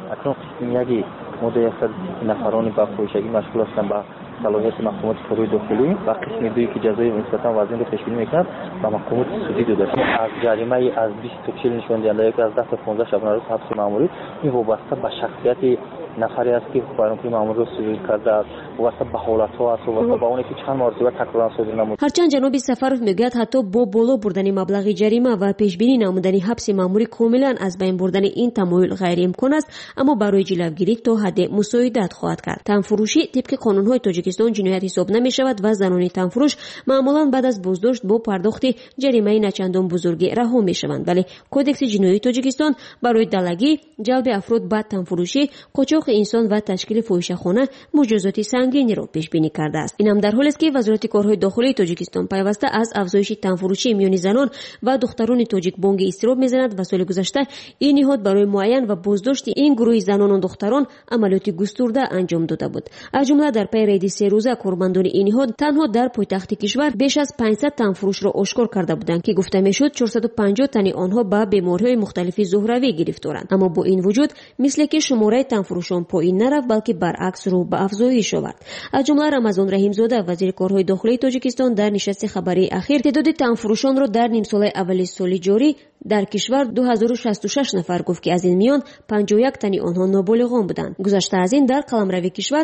اکنون قسم یکی مدت 100 نفرانی با فروشگی مشغول هستند با صلاحیت محکومیت کارهای داخلی و قسم دویی که جزای نسبتا وزین رو پیش بینی می‌کند با محکومیت سودی دو داشت. از جریمه از 20 تا 40 نشان دهنده یک از 10 تا 15 شبانه روز حبس مأموری این وابسته به شخصیت نفری است که بیانگر مأمور رو صادر کرده است، وابسته به حالت‌ها است، وابسته به اونی که چند مرتبه تکرارا صادر نمود. هرچند جناب سفرов میگوید حتی با بالا بردن مبلغ جریمه و پیش بینی نمودن حبس مأموری کاملا از بین بردن این تمایل غیر امکان است، اما برای جلوگیری تا حد مساعدت خواهد کرد. تنفروشی طبق قانون‌های تاجیکستان جنایت حساب نمی‌شود و زنان تنفروش معمولاً بعد از بازداشت با پرداخت جریمه نچندان بزرگی رها می‌شوند، ولی کدکس جنایی تاجیکستان برای دلگی، جلب افراد به تنفروشی، قاچاق انسان و تشکیل فاحشه‌خانه مجازات سنگینی را پیش بینی کرده است. این هم در حالی است که وزارت کارهای داخلی تاجیکستان پیوسته از افزایش تنفروشی میان زنان و دختران تاجیک بانگ اضطراب می‌زند و سال گذشته این نهاد برای معین و بازداشت این گروه زنان و دختران عملیات گسترده انجام داده بود. از جمله در پی رید 3 روزه قرباندان این نهاد تنها در پایتخت کشور بیش از 500 تنفروش را آشکار کرده بودند که گفته میشد 450 تن آنها به بیماری‌های مختلف ظهروی گرفتارند. اما با این وجود مثل که شماره تنفروشان پایین نرفت بلکه برعکس رو به افزایش آورد. از جمله رمضان رحیمزاده وزیر کارهای داخلی تاجیکستان در نشست خبری اخیر تعداد تنفروشان را در نیم سال اول سال جاری در کشور 2066 نفر گفت که از این میان 51 تن آنها نابالغان بودند. گذشته از این در قلمروی کشور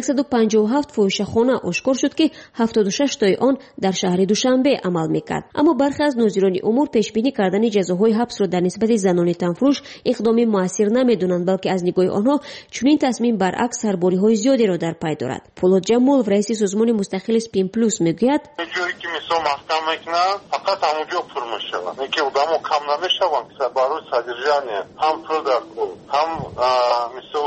157 فاحشه‌خانه آشکار شد که 76 تای آن در شهر دوشنبه عمل میکرد. اما برخی از ناظران امور پیش بینی کردن جزاهای حبس را در نسبت زنان تنفروش اقدامی موثر نمیدونند، بلکه از نگاه آنها چنین تصمیم برعکس سرباری‌های زیادی را در پی دارد. پولاد جمالov رئیس سازمان مستقل سپین پلوس میگوید جایی که مثلا محکمه میکنن فقط همونجا پر میشوند، اینکه آدمو کم نمیشوند که برای صدرجانی هم پول در کار، هم مثلا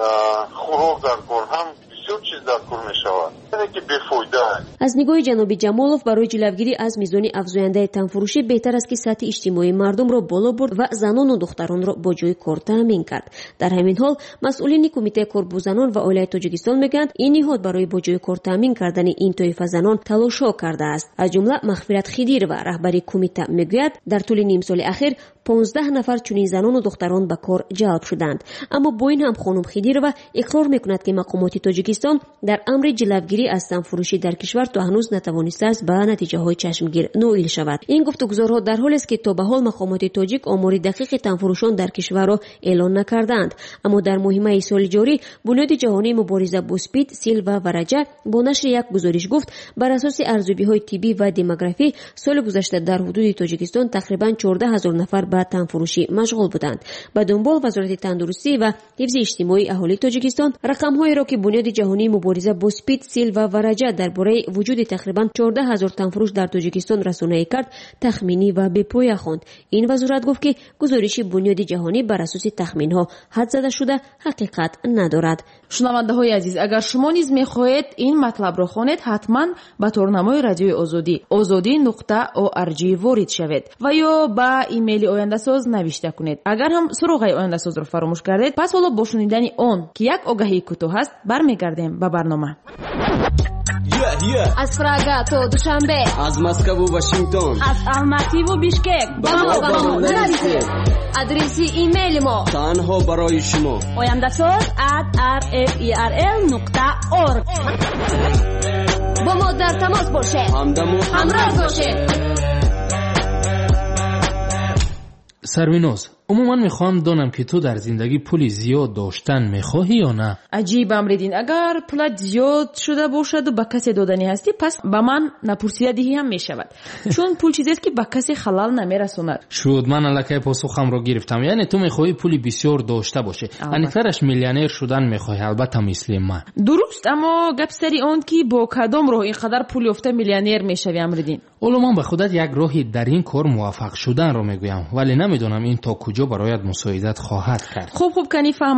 خوراک در کار، هم بسیار چیز در کار میشوند، اینه که بیفایده. از نگاه جناب جمالov برای جلوگیری از میزان افزاینده تنفروشی بهتر است که سطح اجتماعی مردم را بالا برد و زنان و دختران را با جای کار تامین کرد. در همین حال مسئولین کمیته کار با زنان و عائله تاجیکستان میگویند این نهاد برای با جای کار تامین کردن این طایفه زنان تلاش‌ها کرده است. از جمله مغفرت خدیر و رهبری کمیته میگوید در طول نیم سال اخیر 15 نفر چنین زنان و دختران به کار جلب شدند. اما با این هم خانم خدیرova اقرار میکند که مقامات تاجیکستان در امر جلوگیری از تنفروشی در کشور تا هنوز نتوانسته است به نتیجه‌های چشمگیر نائل شود. این گفتگوزارها در حالی است که تا به حال مقامات تاجیک آمار دقیق تنفروشان در کشور را اعلان نکردند، اما در مهمه سال جاری بنیاد جهانی مبارزه با اسپید، سیل و ورجه با نشر یک گزارش گفت بر اساس ارزیابی‌های طبی و دموگرافی سال گذشته در حدود تاجیکستان تقریباً 14000 نفر به تنفروشی مشغول بودند. به دنبال وزارت تندرستی و حفظ اجتماعی اهالی تاجیکستان رقم‌هایی را که بنیاد جهانی مبارزه با اسپید، سیل و ورجه درباره وجود تقریباً 14000 تنفروش در تاجیکستان رسانه‌ای کرد تخمینی و بی‌پایه خواند. این وزارت گفت که گزارش بنیاد جهانی بر اساس تخمین‌ها حد زده شده حقیقت ندارد. شنونده‌های عزیز، اگر شما نیز می‌خواهید این مطلب را خوانید حتما به تورنمای رادیوی آزادی azadi.org وارد شوید و یا به ایمیل آینده ساز نوشته کنید. اگر هم سراغ آینده ساز را فراموش کردید پس حالا با شنیدن آن که یک آگهی کوتاه است برمیگردیم به برنامه. از پراگا تا دوشنبه، از مسکو و واشنگتن، از الماتی و بیشکک با ما نرسید. آدرس ایمیل ما تنها برای شما oyandasaz@rferl.org. با ما در تماس باشید، همراه باشید. سرویناز، عموما میخوام دانم که تو در زندگی پولی زیاد داشتن میخواهی یا نه؟ عجیب امریدین، اگر پولت زیاد شده باشد و به کسی دادنی هستی پس به من نپرسیده دهی هم میشود، چون پول چیزی است که به کسی خلال نمیرساند. شد، من الکی پاسخم را گرفتم. یعنی تو میخواهی پولی بسیار داشته باشه، انیترش میلیونر شدن میخواهی، البته مثل من. درست، اما گپ سری آن که با کدام راه اینقدر پول یافته میلیونر میشوی امریدین؟ اولو من به خودت یک راهی در این کار موفق شدن رو میگویم، ولی نمیدونم این تا کجا برایت مساعدت خواهد کرد. خوب کنی فهمم.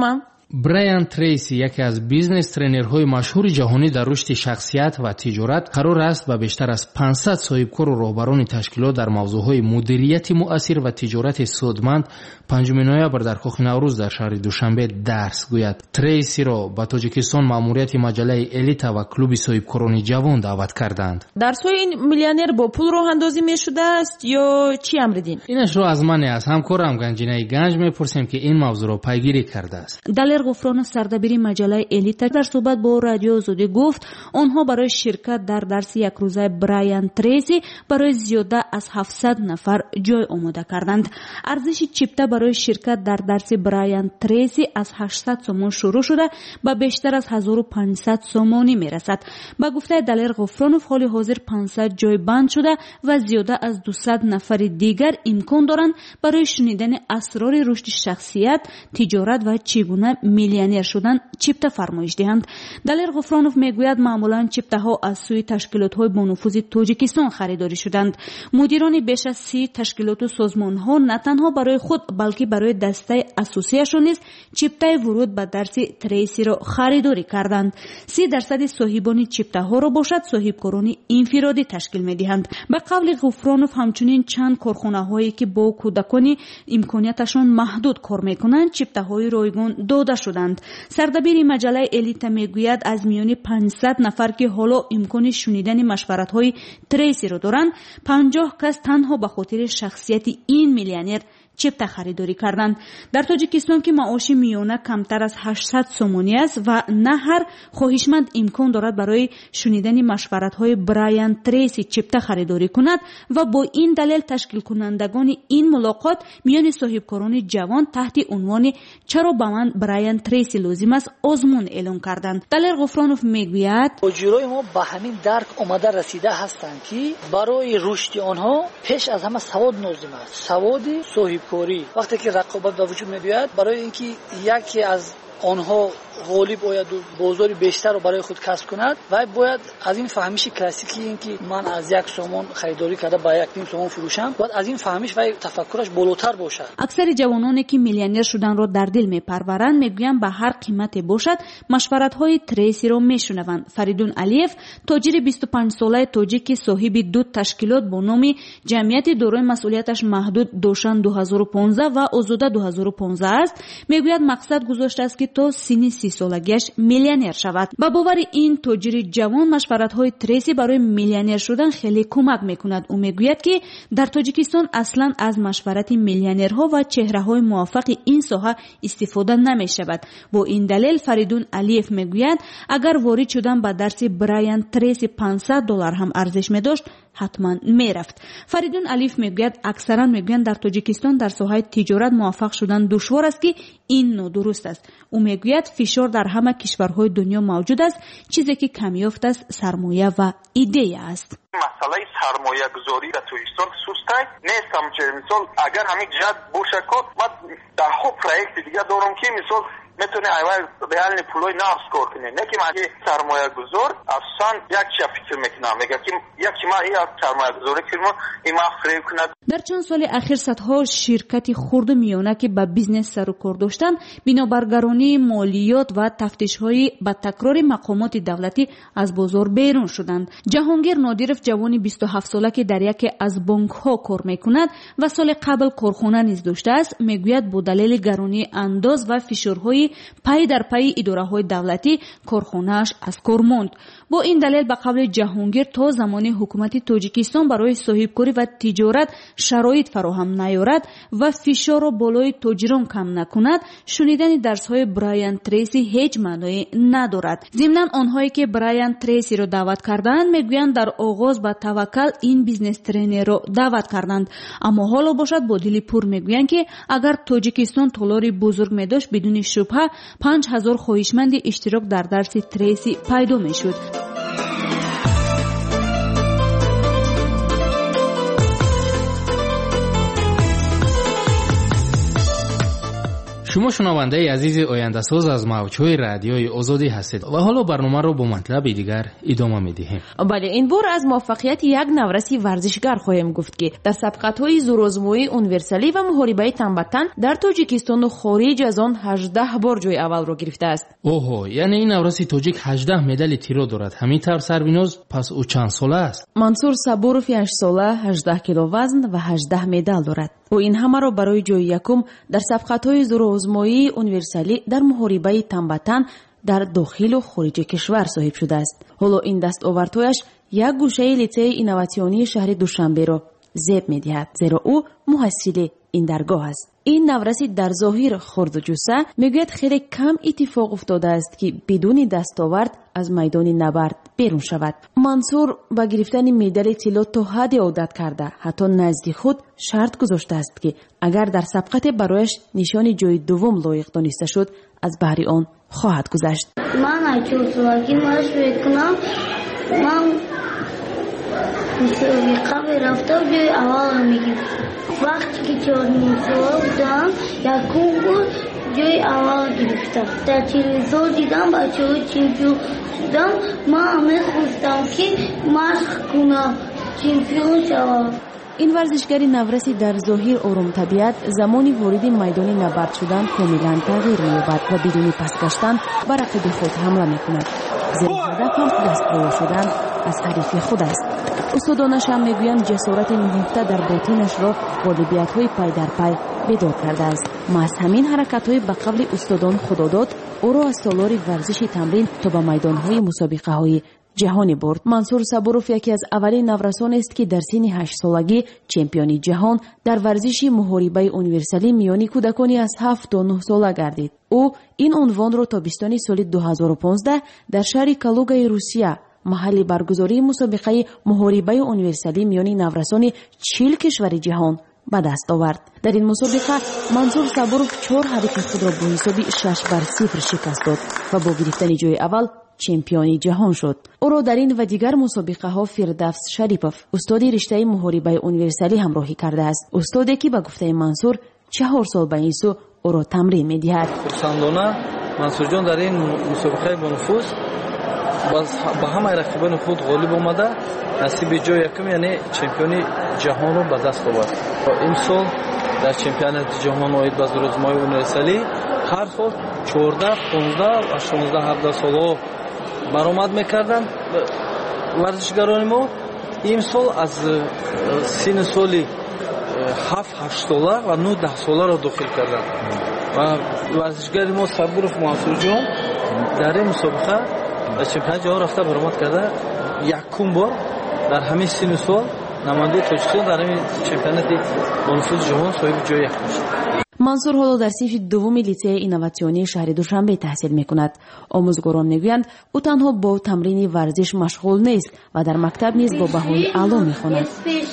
برایان تریسی یکی از بیزنس ترینرهای مشهور جهانی در رشد شخصیت و تجارت قرار است به بیشتر از 500 صاحبکار و راهبران تشکیلات در موضوعهای مدیریت مؤثر و تجارت سودمند 5 نوامبر در کاخ نوروز در شهر دوشنبه درس گوید. تریسی را به تاجیکستان ماموریت مجله الیتا و کلوب صاحبکاران جوان دعوت کردند. درس‌های این میلیونر با پول راه اندازی می‌شده است یا چی امردین؟ اینش رو از من از همکارم گنجینه گنج می‌پرسیم که این موضوع را پیگیری کرده است. دلیر غفرانوف سردبیر مجله الیتا در صحبت با رادیو آزادی گفت آنها برای شرکت در درس یک روزه برایان تریسی برای زیاده از 700 نفر جای آماده کردند. ارزش چیپتا برای شرکت در درس برایان تریسی از 800 سومون شروع شده به بیشتر از 1500 سومونی میرسد. با گفته دلیر غفرانوف حال حاضر 500 جای بند شده و زیاده از 200 نفر دیگر امکان دارند برای شنیدن اسرار رشد شخصیت، تجارت و چگونه میلیونر شدن چیپتا فرمایش دهند. دلیر غفرانوف میگوید معمولا چیپتاها از سوی تشکیلات‌های با نفوذ تاجیکستان خریداری شدند. مدیران بیش از 30 تشکیلات و سازمان‌ها نه تنها برای خود بلکه برای دسته اساسیشان نیز چیپتای ورود به درس تریسی را خریداری کردند. 30% صاحبان چیپتاها را باشد صاحبکاران انفرادی تشکیل می‌دهند. به قول غفرانوف همچنین چند کارخانه‌هایی که با کودکان امکاناتشان محدود کار می‌کنند چیپتاهای رایگان داده شدند. سردبیر مجله الیتا میگوید از میان 500 نفر که حالا امکان شنیدن مشورت‌های تریسی را دارند 50 کس تنها به خاطر شخصیت این میلیونر چیپتا خریداری کردند. در تاجیکستان که معاش میانه کمتر از 800 سومونی است و نه هر خواهشمند امکان دارد برای شنیدن مشورت‌های برایان تریسی چیپتا خریداری کند و با این دلیل تشکیل کنندگان این ملاقات میان صاحبکاران جوان تحت عنوان چرا به من برایان تریسی لازم است آزمون اعلام کردند. دلیر غفرانوف میگوید مجریای ما به همین درک آمده رسیده هستند که برای رشد آنها پیش از همه سواد لازم است. سواد صاحبکاری وقتی که رقابت به وجود میاد برای اینکه یکی از آنها غالب باید بازار بیشتر رو برای خود کسب کند و باید از این فهمیش کلاسیکی این که من از 1 سومون خریداری کرده با 1.5 سومون فروشم باید از این فهمیش و تفکرش بالاتر باشد. اکثر جوانانی که میلیونر شدن را در دل میپرورند میگویند به هر قیمتی باشد مشورت‌های تریسی را میشنوند. فریدون علیف تاجر 25 ساله تاجیک صاحب 2 تشکیلات با نام جمعیت دارای مسئولیتش محدود دوشن 2015 و آزاده 2015 است میگوید مقصد گذاشته است که تا سن 30 سالگیش میلیونر شود. با باور این تاجر جوان مشورت‌های تریسی برای میلیونر شدن خیلی کمک میکند. او میگوید که در تاجیکستان اصلا از مشورت میلیونرها و چهره‌های موفق این ساحه استفاده نمی‌شود. با این دلیل فریدون علیف میگوید اگر وارد شدن به درس برایان تریسی $500 هم ارزش می‌داشت حتما میرفت. فریدون علیف میگوید اکثرا میگویند در تاجیکستان در ساحه تجارت موفق شدن دشوار است که این نادرست است. او میگوید فشار در همه کشورهای دنیا موجود است. چیزی که کم یافت است سرمایه و ایده است. مسئله سرمایه گذاری در تاجیکستان سسته نیست. مثال اگر همین جهت باشه کد من در خوب پروژه دیگه دارم که مثال میتونه اول ریال پولای نفس کار کنه نه که من سرمایه گذار اصلا یک چیز فکر میکنم میگه که یک ما این سرمایه گذاری کنم این ما فریب کند. در چند سال اخیر صدها شرکت خرد و میانه که به بیزنس سر و کار داشتند بنابر گرانی مالیات و تفتیش‌های با تکرار مقامات دولتی از بازار بیرون شدند. جهانگیر نادیرف جوانی 27 ساله که در یکی از بانک‌ها کار میکند و سال قبل کارخانه نیز داشته است میگوید با دلیل گرانی انداز و فشارهای پای در پای اداره‌های دولتی کارخانه‌اش از کار ماند. با این دلیل به قول جهانگیر تا زمان حکومت تاجیکستان برای صاحبکاری و تجارت شرایط فراهم نیارد و فشار را بالای تاجران کم نکند شنیدن درس‌های برایان تریسی هیچ معنی ندارد. ضمناً آنهایی که برایان تریسی را دعوت کردند میگویند در آغاز با توکل این بیزنس ترینر را دعوت کردند اما حالا باشد با دل پر میگویند که اگر تاجیکستان تالاری بزرگ می‌داشت بدون شبهه 5000 خواهشمند اشتراک در درس تریسی پیدا میشد. شما شنونده عزیز آینده‌ساز از موج‌های رادیوی آزادی هستید و حالا برنامه رو با مطلب دیگر ادامه می‌دهیم. بله، این بار از موفقیت یک نورسی ورزشگر خواهیم گفت که در سبقت‌های زورآزمایی اونیورسالی و محاربه تنبتن در تاجیکستان و خارج از آن 18 بار جای اول را گرفته است. اوه، یعنی این نورسی تاجیک 18 مدال تیرو دارد. همین طور سربیناز، پس او چند ساله است؟ منصور صبورов 8 ساله، 18 کیلو وزن و 18 مدال دارد. او این همه را برای جای یکم در سبقت‌های زورآزمایی اونیورسالی در محاربه تنبتن در داخل و خارج کشور صاحب شده است. حالا این دستاوردهایش یک گوشه لیسه اینواتیونی شهر دوشنبه را زیب می‌دهد، زیرا او محصل این درگاه است. این نورسی در ظاهر خرد و جوسه میگوید خیلی کم اتفاق افتاده است که بدون دستاورد از میدان نبرد بیرون شود. منصور با گرفتن مدال طلا تا حد عادت کرده، حتی نزد خود شرط گذاشته است که اگر در سبقت برایش نشان جای دوم لایق دانسته شد از بهر آن خواهد گذشت. من چوسواگی مشورت کنم، من مسابقه رفتم جای اول میگیرم. وقتی که 4 سال بودم یکم بود جای اول گرفتم. در تلویزیون دیدم بچه‌ها چمپیون شدن، من می‌خواستم که مشق کنم چمپیون شوم. این ورزشگر نورسی در ظاهر آرام طبیعت زمانی وارد میدان نبرد شدن کاملا تغییر می‌یابد و بدون پسگشتن بر رقیب خود حمله می‌کند. زیر هدف هم دستگیر شدن از حریف خود است. استادانش هم میگویند جسارت نهفته در باطنش را غالبیت‌های پای در پای بیدار کرده است. محض همین حرکت‌های به قبل استادان خداداد او را از سالار ورزش تمرین تا به میدان‌های مسابقه‌های جهانی برد. منصور صبورов یکی از اولین نورسان است که در سن 8 سالگی چمپیون جهان در ورزش محاربه اونیورسالی میانی کودکانی از 7 تا 9 ساله گردید. او این عنوان را تابستان سال 2015 در شهر کالوگای روسیه، محل برگزاری مسابقه محاربه اونیورسالی میانی نورسان 40 کشور جهان به دست آورد. در این مسابقه منصور صبورov 4 حریف خود را با حساب 6-0 شکست داد و با گرفتن جای اول چمپیون جهان شد. او را در این و دیگر مسابقه ها فردوس شریپوف، استاد رشته محاربه اونیورسالی همراهی کرده است. استادی که به گفته منصور 4 سال به این سو او را تمرین می‌دهد. خرسندانه منصور جان در این مسابقه با نفوذ با همه رقیبان خود غالب آمده نصیب جای یکم یعنی چمپیون جهان را به دست آورد. این سال در چمپیونات جهان اومد به زورآزمایی اونیورسالی هر سال 14 15 و 16 17 ساله برآمد میکردن ورزشگران ما. این سال از سن سالی 7 8 ساله و 9 10 ساله را داخل کردن و ورزشگر ما صبورov منصور جان در این مسابقه به چمپیونات جهان رفته برآمد کرده. یکم بار در همین سن سال نماینده تاجیکستان در این چمپیونات با نفوذ جهان صاحب جای یکم شد. منصور حالا در صف دوم لیسه اینواتیونی شهر دوشنبه تحصیل میکند. آموزگاران میگویند او تنها با تمرین ورزش مشغول نیست و در مکتب نیز با بهای اعلا میخواند.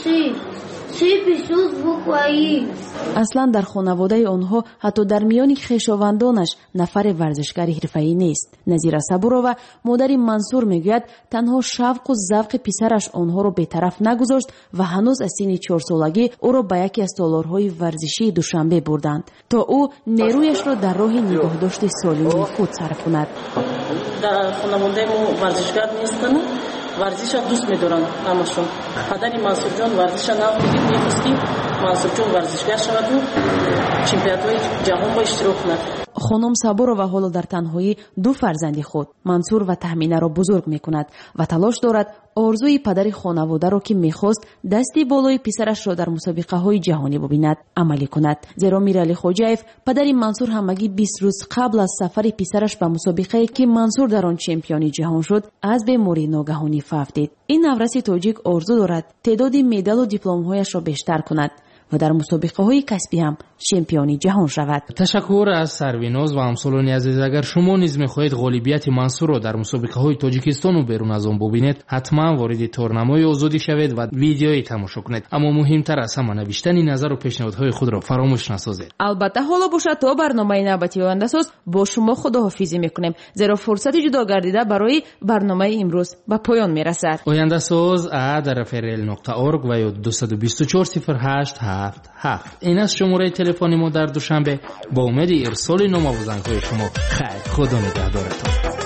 اصلا در خانواده آنها حتی در میان خویشاوندانش نفر ورزشگر حرفه‌ای نیست. نظیره صبورova مادر منصور میگوید تنها شوق و ذوق پسرش آنها را بی‌طرف نگذاشت و هنوز از سن 4 سالگی او را به یکی از تالارهای ورزشی دوشنبه بردند تا او نیرویش را در راه نگاهداشت سالم خود صرف کند. در خانواده ما ورزشگر نیستند، ورزش دوست می‌دارند همشون. پدر منصور جان ورزش نمی‌کنه، می‌خواست که منصور جان ورزشگر شود و چمپیونات‌های جهان با اشتراک کند. خانم صبورova حالا در تنهایی 2 فرزند خود منصور و تهمینه را بزرگ می‌کند و تلاش دارد آرزوی پدر خانواده را که می‌خواست دستی بالای پسرش را در مسابقه‌های جهانی ببیند عملی کند. زیرا میرعلی خوجایف پدر منصور همگی 20 روز قبل از سفر پسرش به مسابقه‌ای که منصور در آن چمپیون جهان شد از بیماری ناگهانی فوت دید. این نورس تاجیک آرزو دارد تعداد مدال و دیپلم‌هایش را بیشتر کند و در مسابقه‌های کسبی هم چمپیون جهان شود. تشکر از سرویناز و همسالان عزیز. اگر شما نیز می‌خواهید غالبیت منصور را در مسابقه‌های تاجیکستان و بیرون از آن ببینید، حتما وارد تورنمای آزادی شوید و ویدیویی تماشا کنید. اما مهمتر از همه نوشتن نظر و پیشنهادهای خود را فراموش نسازید. البته حالا باشد تا برنامه نوبتی آینده‌ساز با شما خداحافظی می‌کنیم، زیرا فرصت جدا گردیده برای برنامه امروز به پایان می‌رسد. آینده‌ساز @rfrl.org و یا 224 08 این است شماره تلفن ما در دوشنبه. با امید ارسال نام و زنگ‌های شما. خیر، خدا نگهدارتان.